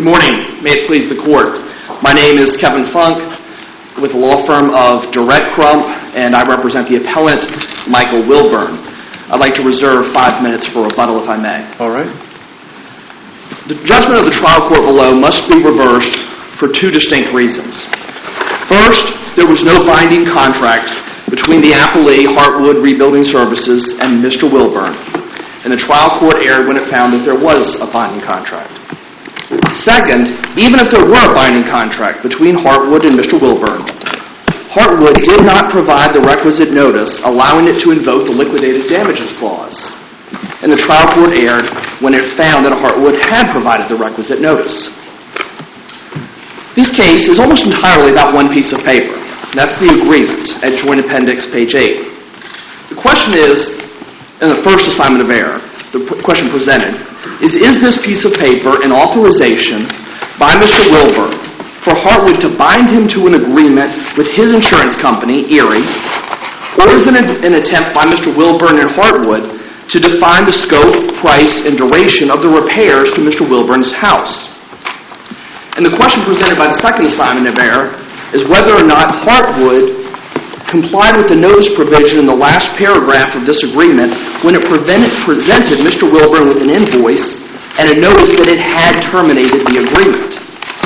Good morning. May it please the Court. My name is Kevin Funk with the law firm of Direct Crump, and I represent the appellant, Michael Wilburn. I'd like to reserve 5 minutes for rebuttal, if I may. All right. The judgment of the trial court below must be reversed for two distinct reasons. First, there was no binding contract between the appellee, Heartwood Rebuilding Services, and Mr. Wilburn, and the trial court erred when it found that there was a binding contract. Second, even if there were a binding contract between Heartwood and Mr. Wilburn, Heartwood did not provide the requisite notice allowing it to invoke the liquidated damages clause, and the trial court erred when it found that Heartwood had provided the requisite notice. This case is almost entirely about one piece of paper. That's the agreement at Joint Appendix, page 8. The question is, in the first assignment of error, the question presented is this piece of paper an authorization by Mr. Wilburn for Heartwood to bind him to an agreement with his insurance company, Erie, or is it an attempt by Mr. Wilburn and Heartwood to define the scope, price, and duration of the repairs to Mr. Wilburn's house? And the question presented by the second assignment of error is whether or not Heartwood complied with the notice provision in the last paragraph of this agreement when it presented Mr. Wilburn with an invoice and a notice that it had terminated the agreement.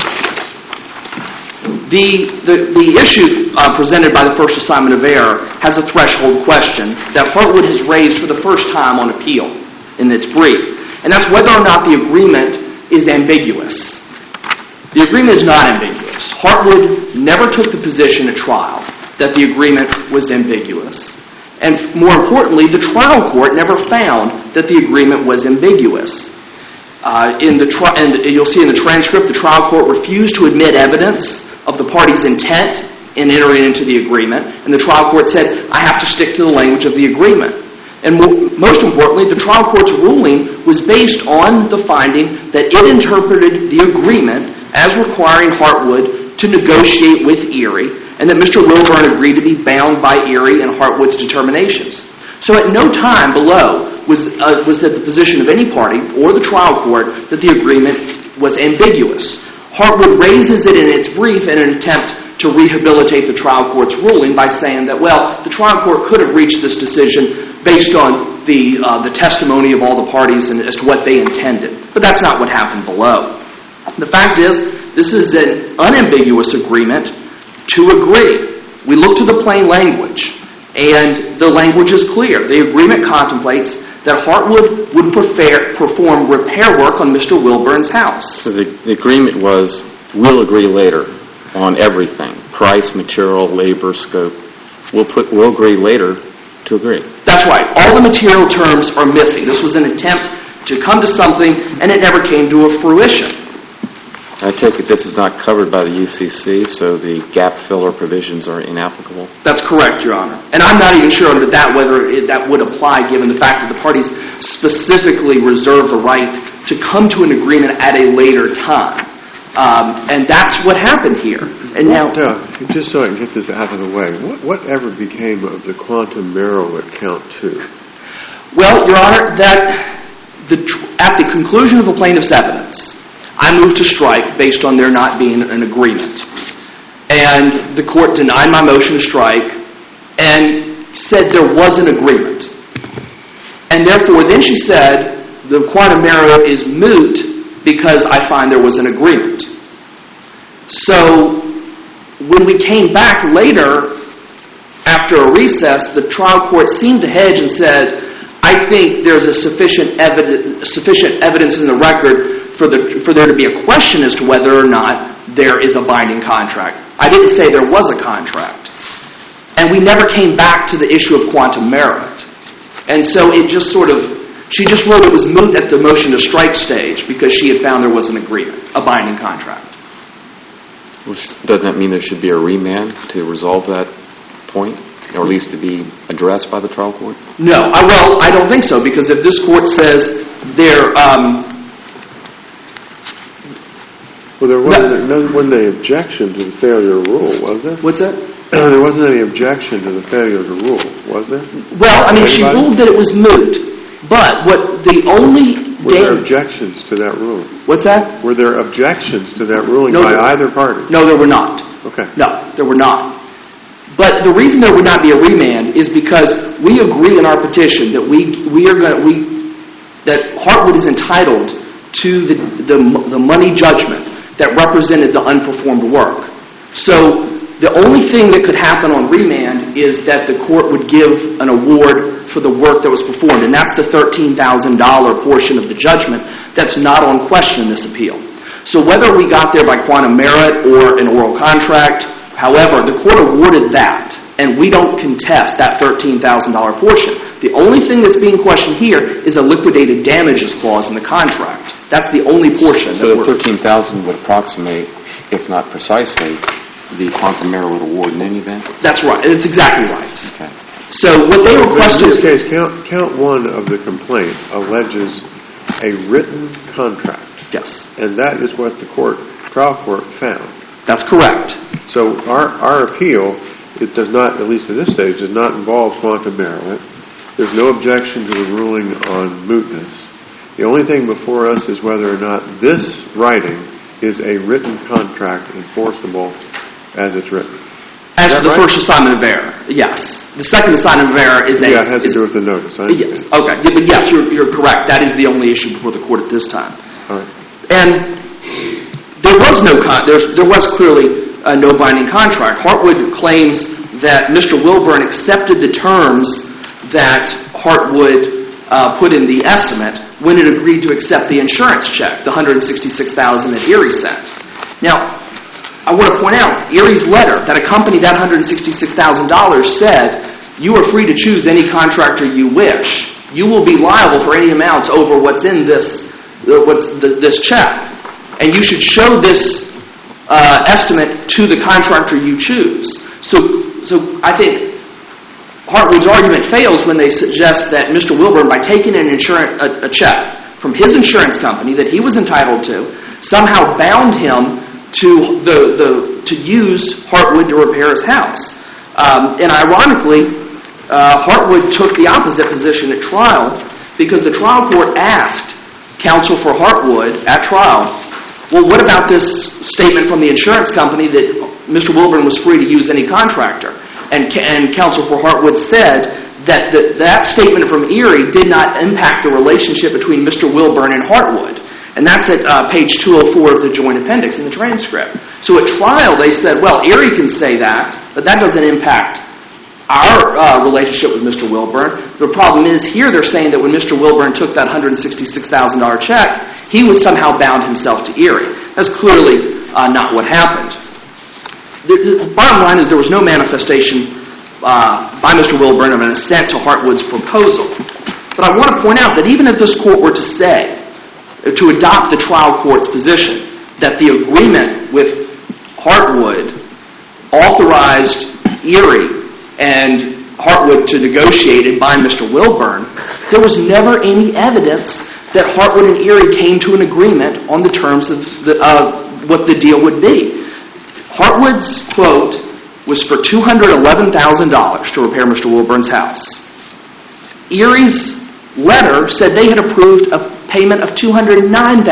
The issue presented by the first assignment of error has a threshold question that Heartwood has raised for the first time on appeal in its brief, and that's whether or not the agreement is ambiguous. The agreement is not ambiguous. Heartwood never took the position at trial that the agreement was ambiguous. And more importantly, the trial court never found that the agreement was ambiguous. And you'll see in the transcript, the trial court refused to admit evidence of the party's intent in entering into the agreement, and the trial court said, I have to stick to the language of the agreement. And most importantly, the trial court's ruling was based on the finding that it interpreted the agreement as requiring Heartwood to negotiate with Erie, and that Mr. Wilburn agreed to be bound by Erie and Heartwood's determinations. So at no time below was that the position of any party or the trial court that the agreement was ambiguous. Heartwood raises it in its brief in an attempt to rehabilitate the trial court's ruling by saying that, well, the trial court could have reached this decision based on the testimony of all the parties and as to what they intended. But that's not what happened below. The fact is, this is an unambiguous agreement to agree. We look to the plain language, and the language is clear. The agreement contemplates that Heartwood would perform repair work on Mr. Wilburn's house. So the agreement was, we'll agree later on everything. Price, material, labor, scope. We'll agree later to agree. That's right. All the material terms are missing. This was an attempt to come to something, and it never came to a fruition. I take it this is not covered by the UCC, so the gap filler provisions are inapplicable? That's correct, Your Honor. And I'm not even sure under that whether that would apply given the fact that the parties specifically reserve the right to come to an agreement at a later time. And that's what happened here. And now, just so I can get this out of the way, whatever became of the quantum Merrill at count 2? Well, Your Honor, at the conclusion of the plaintiff's evidence, I moved to strike based on there not being an agreement. And the court denied my motion to strike and said there was an agreement. And therefore, then she said the quantum Merrill is moot because I find there was an agreement. So when we came back later, after a recess, the trial court seemed to hedge and said, I think there's a sufficient evidence in the record for there to be a question as to whether or not there is a binding contract. I didn't say there was a contract. And we never came back to the issue of quantum merit. And so it just she just wrote it was moot at the motion to strike stage because she had found there was an agreement, a binding contract. Doesn't that mean there should be a remand to resolve that point? Or at least to be addressed by the trial court? No. I don't think so, because if this court says there... Well, there wasn't any objection to the failure to rule, was there? What's that? There wasn't any objection to the failure to rule, was there? Well, she ruled that it was moot. But the only Were there objections to that ruling? What's that? Were there objections to that ruling by either party? No, there were not. Okay. No, there were not. But the reason there would not be a remand is because we agree in our petition that that Hartwood is entitled to the money judgment that represented the unperformed work. So the only thing that could happen on remand is that the court would give an award for the work that was performed, and that's the $13,000 portion of the judgment that's not on question in this appeal. So whether we got there by quantum merit or an oral contract, however, the court awarded that, and we don't contest that $13,000 portion. The only thing that's being questioned here is a liquidated damages clause in the contract. That's the only portion. So the $13,000 would approximate, if not precisely, the quantum merit award in any event? That's right. It's exactly right. Okay. So what they requested... In this case, count one of the complaint alleges a written contract. Yes. And that is what the trial court found. That's correct. So our appeal, it does not, at least at this stage, does not involve quantum merit. There's no objection to the ruling on mootness. The only thing before us is whether or not this writing is a written contract enforceable as it's written. As to the first assignment of error, yes. The second assignment of error is a... Yeah, it has to do with the notice. Yes. Okay. But yes, you're correct. That is the only issue before the court at this time. All right. And there was clearly no binding contract. Hartwood claims that Mr. Wilburn accepted the terms that Hartwood put in the estimate when it agreed to accept the insurance check, the $166,000 that Erie sent. Now, I want to point out, Erie's letter that accompanied that $166,000 said, you are free to choose any contractor you wish. You will be liable for any amounts over what's in this check. And you should show this estimate to the contractor you choose. So I think Hartwood's argument fails when they suggest that Mr. Wilburn, by taking a check from his insurance company that he was entitled to, somehow bound him to use Hartwood to repair his house. And ironically, Hartwood took the opposite position at trial because the trial court asked counsel for Hartwood at trial, well, what about this statement from the insurance company that Mr. Wilburn was free to use any contractor? And counsel for Hartwood said that that statement from Erie did not impact the relationship between Mr. Wilburn and Hartwood. And that's at page 204 of the joint appendix in the transcript. So at trial they said, well, Erie can say that, but that doesn't impact our relationship with Mr. Wilburn. The problem is here they're saying that when Mr. Wilburn took that $166,000 check, he was somehow bound himself to Erie. That's clearly not what happened. The bottom line is there was no manifestation by Mr. Wilburn of an assent to Hartwood's proposal. But I want to point out that even if this court were to adopt the trial court's position that the agreement with Hartwood authorized Erie and Hartwood to negotiate and bind Mr. Wilburn, there was never any evidence that Hartwood and Erie came to an agreement on the terms of what the deal would be. Hartwood's quote was for $211,000 to repair Mr. Wilburn's house. Erie's letter said they had approved a payment of $209,000.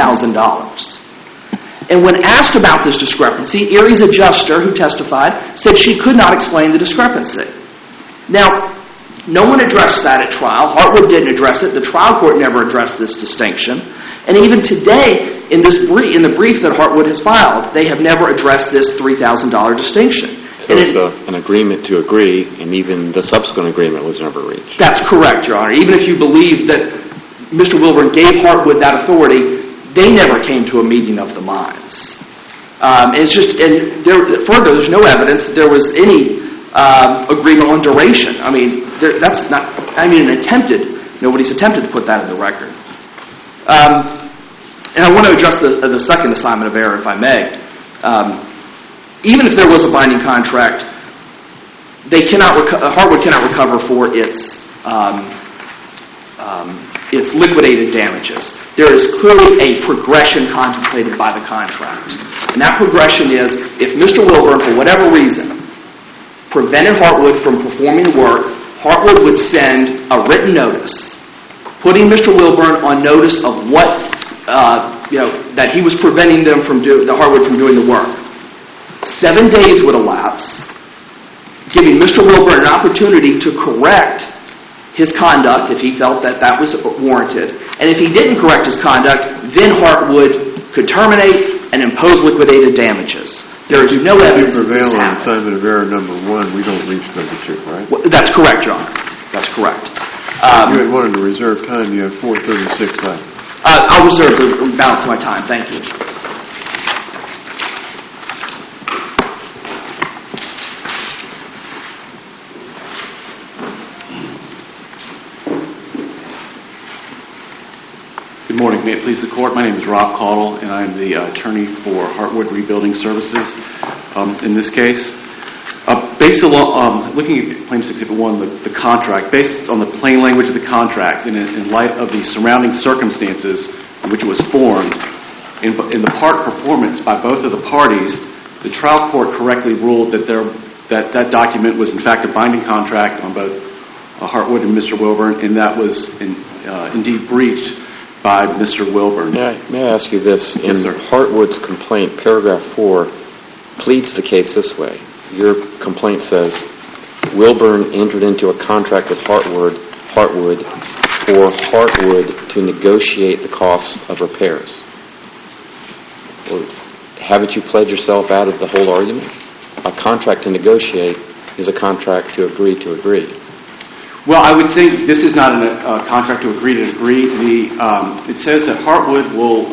And when asked about this discrepancy, Erie's adjuster, who testified, said she could not explain the discrepancy. Now, no one addressed that at trial. Hartwood didn't address it. The trial court never addressed this distinction. And even today, in the brief that Hartwood has filed, they have never addressed this $3,000 distinction. So it's an agreement to agree, and even the subsequent agreement was never reached. That's correct, Your Honor. Even if you believe that Mr. Wilburn gave Hartwood that authority, they never came to a meeting of the minds. Further, there's no evidence that there was any agreement on duration. I mean, nobody's attempted to put that in the record. And I want to address the second assignment of error, if I may. Even if there was a binding contract, Hartwood cannot recover for its liquidated damages. There is clearly a progression contemplated by the contract. And that progression is, if Mr. Wilburn, for whatever reason, prevented Hartwood from performing the work, Hartwood would send a written notice putting Mr. Wilburn on notice of what, that he was preventing them from the Heartwood from doing the work. 7 days would elapse, giving Mr. Wilburn an opportunity to correct his conduct if he felt that that was warranted. And if he didn't correct his conduct, then Heartwood could terminate and impose liquidated damages. There is no evidence If you that this prevail on happened. assignment of error number 1, we don't reach number 2, right? Well, that's correct, Your Honor. That's correct. You had wanted to reserve time. You have 4:36 left. I'll reserve the balance of my time. Thank you. Good morning. May it please the Court. My name is Rob Caudle, and I'm the attorney for Heartwood Rebuilding Services in this case. Based on looking at Claim 651, the contract, based on the plain language of the contract and in light of the surrounding circumstances in which it was formed, in the part performance by both of the parties, the trial court correctly ruled that that document was in fact a binding contract on both Heartwood and Mr. Wilburn, and that was indeed breached by Mr. Wilburn. May I ask you this? Yes, sir. Heartwood's complaint, paragraph 4, pleads the case this way. Your complaint says, Wilburn entered into a contract with Heartwood for Heartwood to negotiate the costs of repairs. Well, haven't you pledged yourself out of the whole argument? A contract to negotiate is a contract to agree to agree. Well, I would think this is not a contract to agree to agree. It says that Heartwood will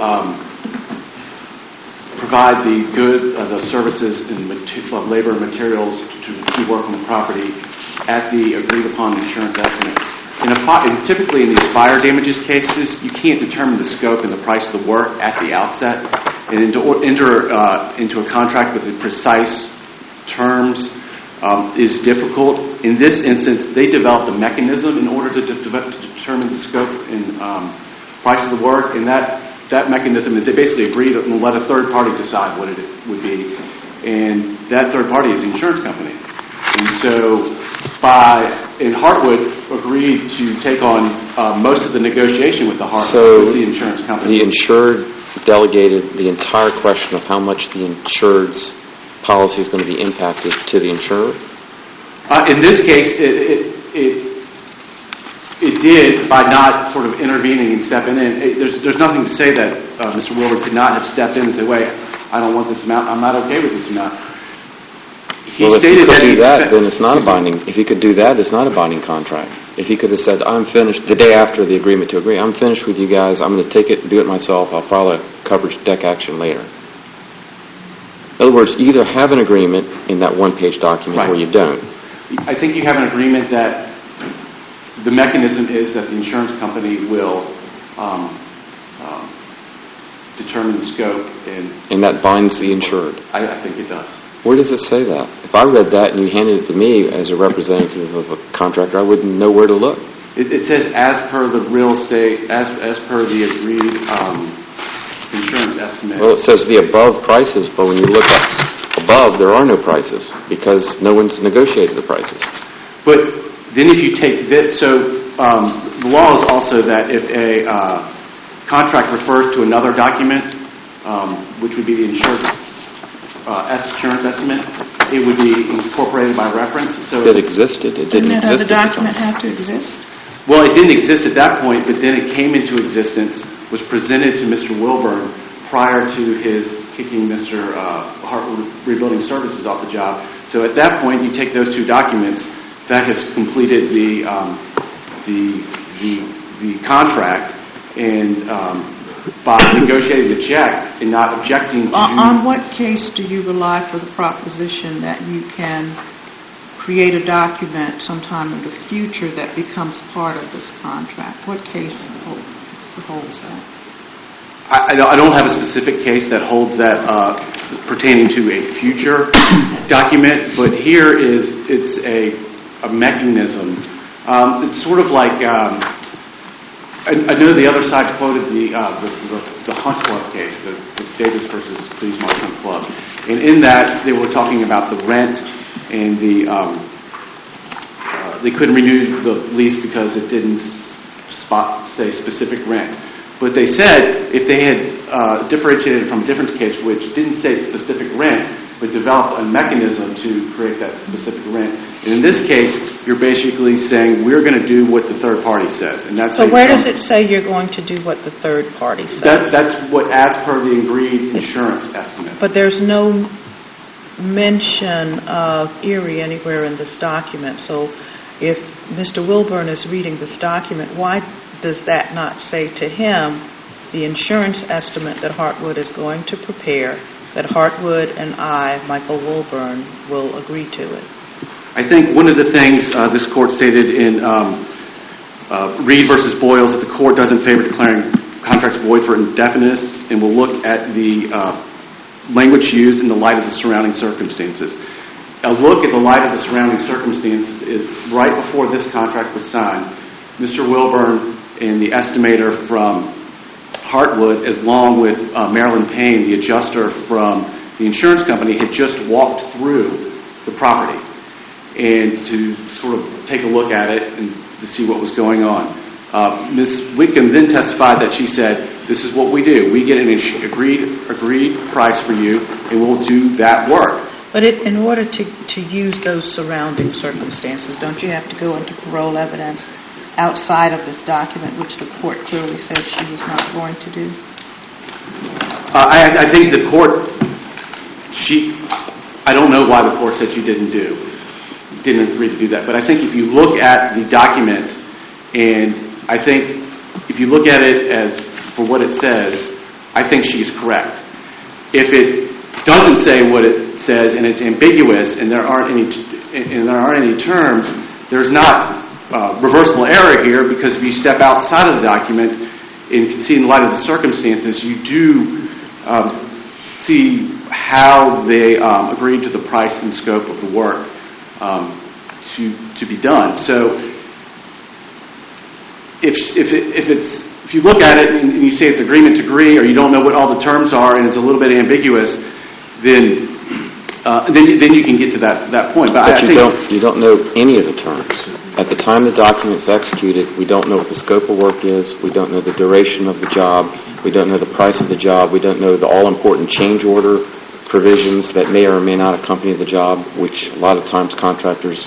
provide the services and labor and materials to work on the property at the agreed upon insurance estimate. Typically in these fire damages cases, you can't determine the scope and the price of the work at the outset. And to enter into a contract with precise terms is difficult. In this instance, they developed a mechanism in order to determine the scope and price of the work, and that mechanism is they basically agree to let a third party decide what it would be, and that third party is the insurance company. And so Heartwood agreed to take on most of the negotiation with with the insurance company. The insured delegated the entire question of how much the insured's policy is going to be impacted to the insurer? In this case, it did by not sort of intervening and stepping in. There's nothing to say that Mr. Wilbur could not have stepped in and said, wait, I don't want this amount. I'm not okay with this amount. He stated that he could do that, then it's not a binding. If he could do that, it's not a binding contract. If he could have said, I'm finished, the day after the agreement to agree, I'm finished with you guys, I'm going to take it and do it myself, I'll file a coverage deck action later. In other words, you either have an agreement in that one-page document Right. or you don't. I think you have an agreement that the mechanism is that the insurance company will determine the scope, And that binds the insured. I think it does. Where does it say that? If I read that and you handed it to me as a representative of a contractor, I wouldn't know where to look. It says as per the real estate, as per the agreed insurance estimate. Well, it says the above prices, but when you look up above, there are no prices because no one's negotiated the prices. But then if you take this, so the law is also that if a contract refers to another document, which would be the insurance estimate, it would be incorporated by reference. So It existed. It didn't Didn't that exist. other at the time. document have to exist? Well, it didn't exist at that point, but then it came into existence, was presented to Mr. Wilburn prior to his kicking Mr. Heartwood Rebuilding Services off the job. So at that point, you take those two documents, that has completed the contract, and by negotiating the check and not objecting to... On what case do you rely for the proposition that you can create a document sometime in the future that becomes part of this contract? What case holds that? I don't have a specific case that holds that pertaining to a future document, but here it's a mechanism. It's sort of like... I know the other side quoted the Hunt Club case, the Davis versus Please March Hunt Club. And in that, they were talking about the rent and they couldn't renew the lease because it didn't say, specific rent. But they said if they had differentiated from a different case which didn't say specific rent, but developed a mechanism to create that specific rent. And in this case, you're basically saying we're going to do what the third party says. And that's So where does it say you're going to do what the third party says? That's what, as per the agreed insurance estimate. But there's no mention of Erie anywhere in this document. So if Mr. Wilburn is reading this document, why does that not say to him the insurance estimate that Heartwood is going to prepare, that Heartwood and I, Michael Wilburn, will agree to it? I think one of the things this court stated in Reed versus Boyles that the court doesn't favor declaring contracts void for indefiniteness and will look at the language used in the light of the surrounding circumstances. A look at the light of the surrounding circumstances is right before this contract was signed. Mr. Wilburn and the estimator from Heartwood, along with Marilyn Payne, the adjuster from the insurance company, had just walked through the property and to sort of take a look at it and to see what was going on. Ms. Wickham then testified that she said, this is what we do. We get an agreed price for you, and we'll do that work. But in order to use those surrounding circumstances, don't you have to go into parole evidence outside of this document, which the court clearly says she was not going to do? I think the court, I don't know why the court said she didn't agree to do that. But I think if you look at the document, and I think if you look at it as for what it says, I think she's correct. If it doesn't say what it says and it's ambiguous and there aren't any terms, there's not reversible error here, because if you step outside of the document and can see in light of the circumstances, you do see how they agreed to the price and scope of the work to be done. So if you look at it and you say it's agreement to agree, or you don't know what all the terms are and it's a little bit ambiguous, then you can get to that point. But you don't know any of the terms. At the time the document's executed, we don't know what the scope of work is. We don't know the duration of the job. We don't know the price of the job. We don't know the all-important change order provisions that may or may not accompany the job, which a lot of times contractors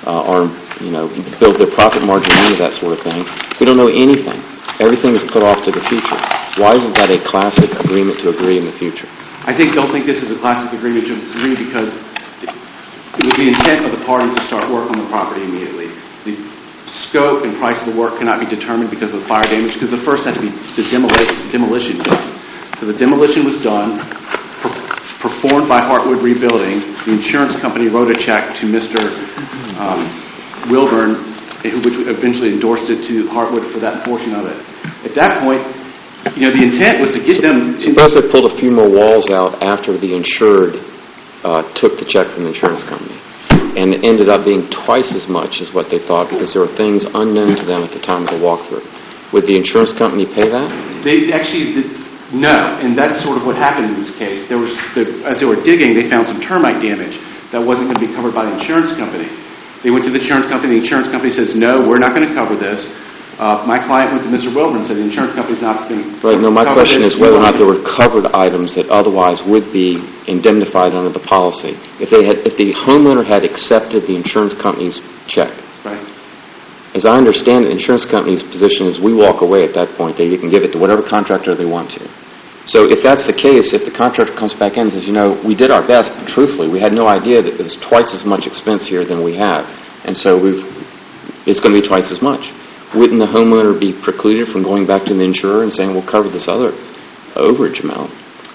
build their profit margin into that sort of thing. We don't know anything. Everything is put off to the future. Why isn't that a classic agreement to agree in the future? I don't think this is a classic agreement to agree, because it was the intent of the parties to start work on the property immediately. The scope and price of the work cannot be determined because of the fire damage, because the first had to be the demolition done. So the demolition was done, performed by Heartwood Rebuilding. The insurance company wrote a check to Mr. Wilburn, which eventually endorsed it to Heartwood for that portion of it. At that point, the intent was to get them... Suppose they pulled a few more walls out after the insured took the check from the insurance company, and it ended up being twice as much as what they thought, because there were things unknown to them at the time of the walkthrough. Would the insurance company pay that? They actually did, no, and that's sort of what happened in this case. As they were digging, they found some termite damage that wasn't going to be covered by the insurance company. They went to the insurance company. The insurance company says, no, we're not going to cover this. My client went to Mr. Wilburn and said the insurance company's not going to Right. No, my question is whether or not there were covered items that otherwise would be indemnified under the policy. If the homeowner had accepted the insurance company's check. Right. As I understand it, the insurance company's position is we walk away at that point. They can give it to whatever contractor they want to. So if that's the case, if the contractor comes back in and says, we did our best, but truthfully, we had no idea that there's twice as much expense here than we have, and so it's going to be twice as much. Wouldn't the homeowner be precluded from going back to the insurer and saying, we'll cover this other overage amount?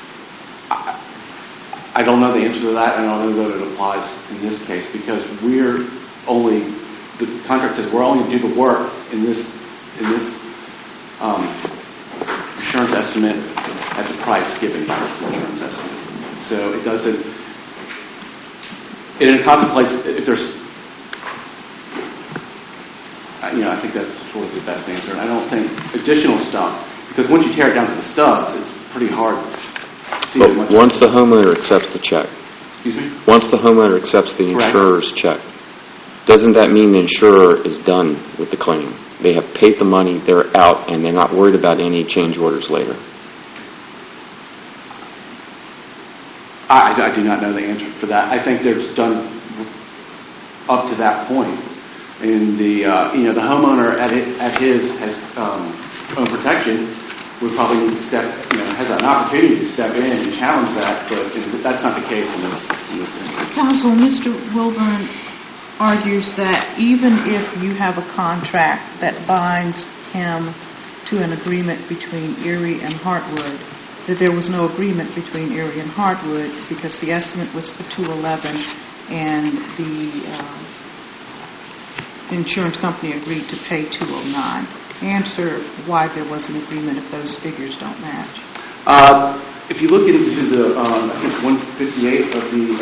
I don't know the answer to that. I don't know that it applies in this case, because the contract says we're only going to do the work in this insurance estimate at the price given by the insurance estimate. So it doesn't, and it contemplates if there's, I think that's sort of the best answer. And I don't think additional stuff, because once you tear it down to the studs, it's pretty hard to see much. Once the homeowner accepts the check. Excuse me? Once the homeowner accepts the insurer's check, doesn't that mean the insurer is done with the claim? They have paid the money, they're out, and they're not worried about any change orders later. I do not know the answer for that. I think there's done up to that point. And the the homeowner at his own protection would probably need to has an opportunity to step in and challenge that, but that's not the case in this instance. Counsel, Mr. Wilburn argues that even if you have a contract that binds him to an agreement between Erie and Heartwood, that there was no agreement between Erie and Heartwood because the estimate was for $211 and the insurance company agreed to pay $209. Answer why there was an agreement if those figures don't match. If you look into the, I think 158 of the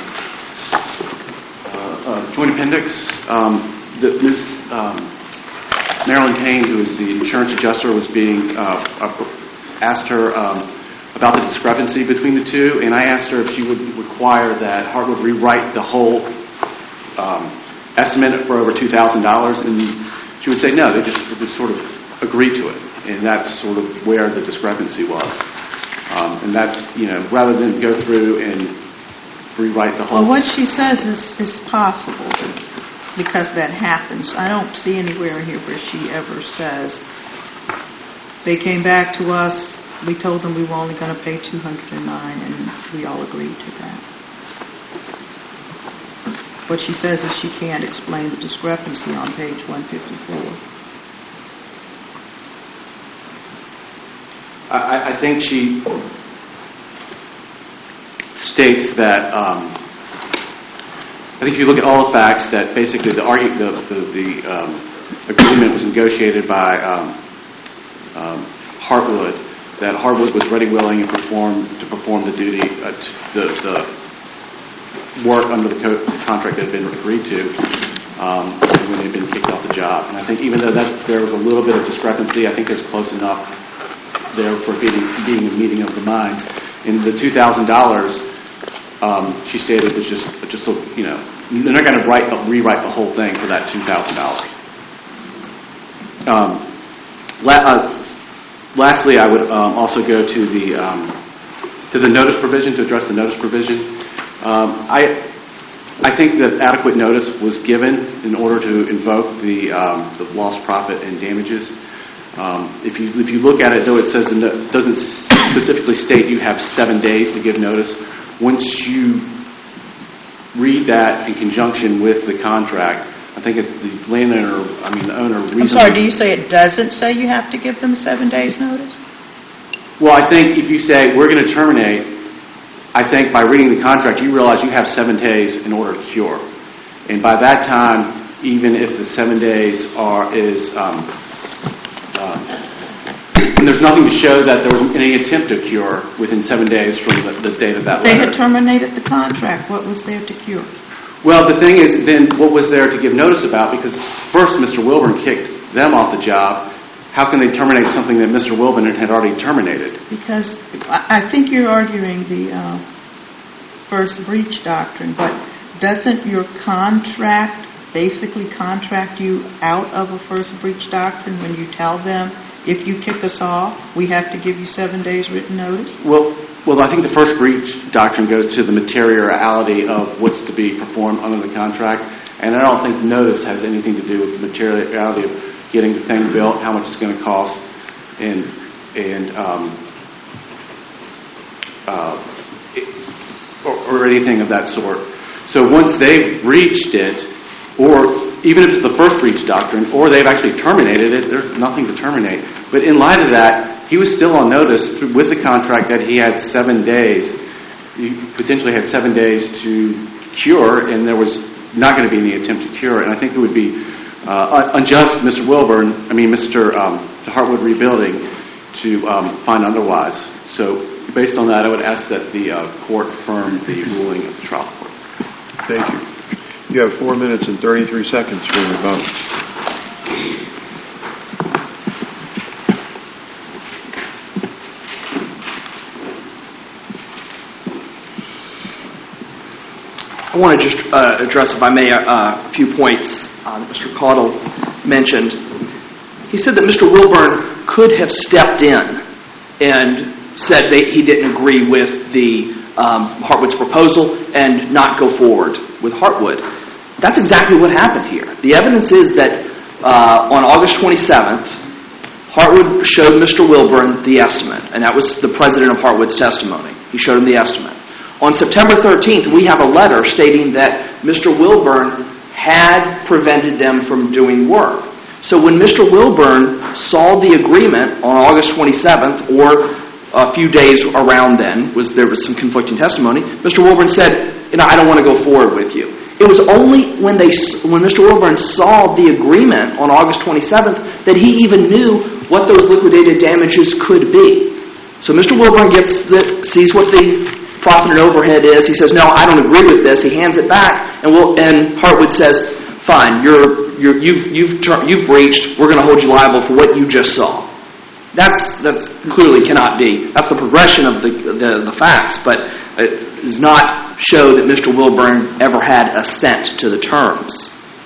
Joint Appendix, Ms. Marilyn Payne, who is the insurance adjuster, was being asked her about the discrepancy between the two, and I asked her if she would require that Heartwood rewrite the whole estimate for over $2,000, and she would say no, they just would sort of agree to it, and that's sort of where the discrepancy was. And that's, rather than go through and rewrite the whole... Well, what she says is possible because that happens. I don't see anywhere in here where she ever says, they came back to us, we told them we were only going to pay $209, and we all agreed to that. What she says is she can't explain the discrepancy on page 154. I think she states that, I think if you look at all the facts, that basically the agreement was negotiated by Heartwood, that Heartwood was ready, willing, and to perform the duty, the work under the contract that had been agreed to when they had been kicked off the job. And I think even though there was a little bit of discrepancy, I think it's close enough there for being a meeting of the minds. In the $2,000, she stated was just they're not going to rewrite the whole thing for that $2,000. Lastly, I would also go to the notice provision, to address the notice provision. I think that adequate notice was given in order to invoke the lost profit and damages. If you look at it, though it says it doesn't specifically state you have 7 days to give notice. Once you read that in conjunction with the contract, I think it's the owner. I'm sorry, do you say it doesn't say you have to give them 7 days notice? Well, I think if you say we're going to terminate, I think by reading the contract you realize you have 7 days in order to cure. And by that time, even if the 7 days and there's nothing to show that there was any attempt to cure within 7 days from the date of that letter. They had terminated the contract. What was there to cure? Well, the thing is, then what was there to give notice about? Because first, Mr. Wilburn kicked them off the job. How can they terminate something that Mr. Wilburn had already terminated? Because I think you're arguing the first breach doctrine, but doesn't your contract basically contract you out of a first breach doctrine when you tell them, if you kick us off, we have to give you 7 days written notice? Well, I think the first breach doctrine goes to the materiality of what's to be performed under the contract, and I don't think notice has anything to do with the materiality of getting the thing built, how much it's going to cost, or anything of that sort. So once they've breached it, or even if it's the first breach doctrine, or they've actually terminated it, there's nothing to terminate. But in light of that, he was still on notice with the contract that he had 7 days. He potentially had 7 days to cure, and there was not going to be any attempt to cure it. And I think it would be unjust, Mr. Heartwood Rebuilding, to find otherwise. So based on that, I would ask that the court affirm the ruling of the trial court. Thank you. You have 4 minutes and 33 seconds for your vote. I want to just address, if I may, a few points that Mr. Caudle mentioned. he said that Mr. Wilburn could have stepped in and said that he didn't agree with the Hartwood's proposal and not go forward with Hartwood. That's exactly what happened here. The evidence is that on August 27th, Hartwood showed Mr. Wilburn the estimate, and that was the president of Hartwood's testimony. He showed him the estimate. On September 13th, we have a letter stating that Mr. Wilburn had prevented them from doing work. So when Mr. Wilburn saw the agreement on August 27th, or a few days around then, there was some conflicting testimony, Mr. Wilburn said, I don't want to go forward with you. It was only when Mr. Wilburn saw the agreement on August 27th that he even knew what those liquidated damages could be. So Mr. Wilburn sees what the profit and overhead is. He says, "No, I don't agree with this." He hands it back, and Hartwood says, "Fine, you've breached. We're going to hold you liable for what you just saw." That's clearly cannot be. That's the progression of the facts, but it does not show that Mr. Wilburn ever had assent to the terms.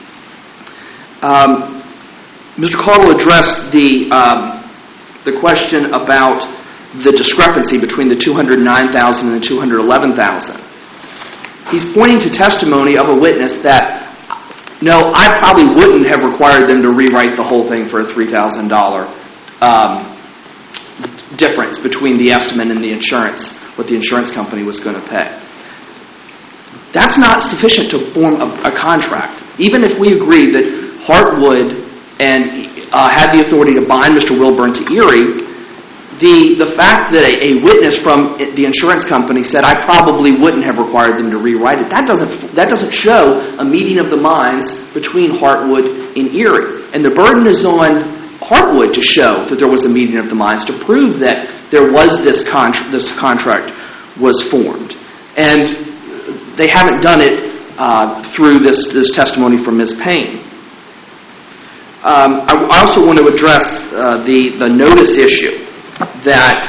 Mr. Caudill addressed the question about the discrepancy between the $209,000 and the $211,000. He's pointing to testimony of a witness that, no, I probably wouldn't have required them to rewrite the whole thing for a $3,000 difference between the estimate and the insurance, what the insurance company was going to pay. That's not sufficient to form a contract. Even if we agree that Hartwood had the authority to bind Mr. Wilburn to Erie, the fact that a witness from the insurance company said, "I probably wouldn't have required them to rewrite it," that doesn't show a meeting of the minds between Hartwood and Erie. And the burden is on Hartwood to show that there was a meeting of the minds, to prove that there was this contract was formed. And they haven't done it through this testimony from Ms. Payne. I also want to address the notice issue. That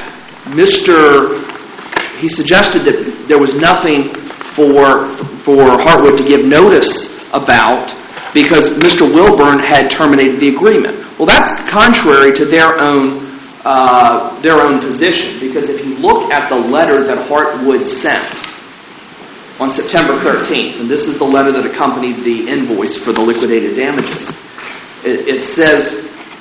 he suggested that there was nothing for Hartwood to give notice about because Mr. Wilburn had terminated the agreement. Well, that's contrary to their own position, because if you look at the letter that Hartwood sent on September 13th, and this is the letter that accompanied the invoice for the liquidated damages, it says,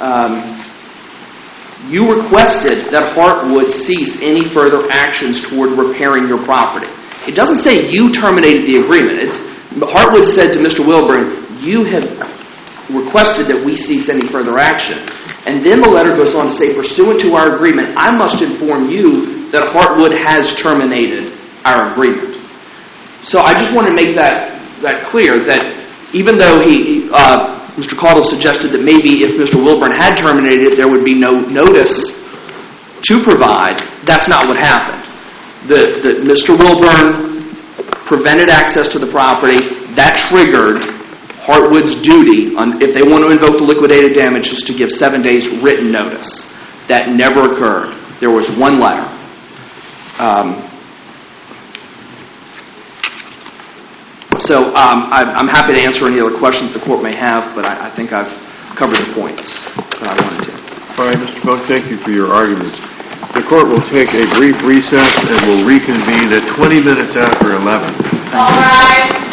"You requested that Hartwood cease any further actions toward repairing your property." It doesn't say you terminated the agreement. Hartwood said to Mr. Wilburn, "You have requested that we cease any further action." And then the letter goes on to say, "Pursuant to our agreement, I must inform you that Hartwood has terminated our agreement." So I just want to make that clear, that even though Mr. Caudill suggested that maybe if Mr. Wilburn had terminated it, there would be no notice to provide. That's not what happened. Mr. Wilburn prevented access to the property. That triggered Hartwood's duty, if they want to invoke the liquidated damages, to give 7 days written notice. That never occurred. There was one letter. So I'm happy to answer any other questions the court may have, but I think I've covered the points that I wanted to. All right, Mr. Funk, thank you for your arguments. The court will take a brief recess and will reconvene at 20 minutes after 11. All right.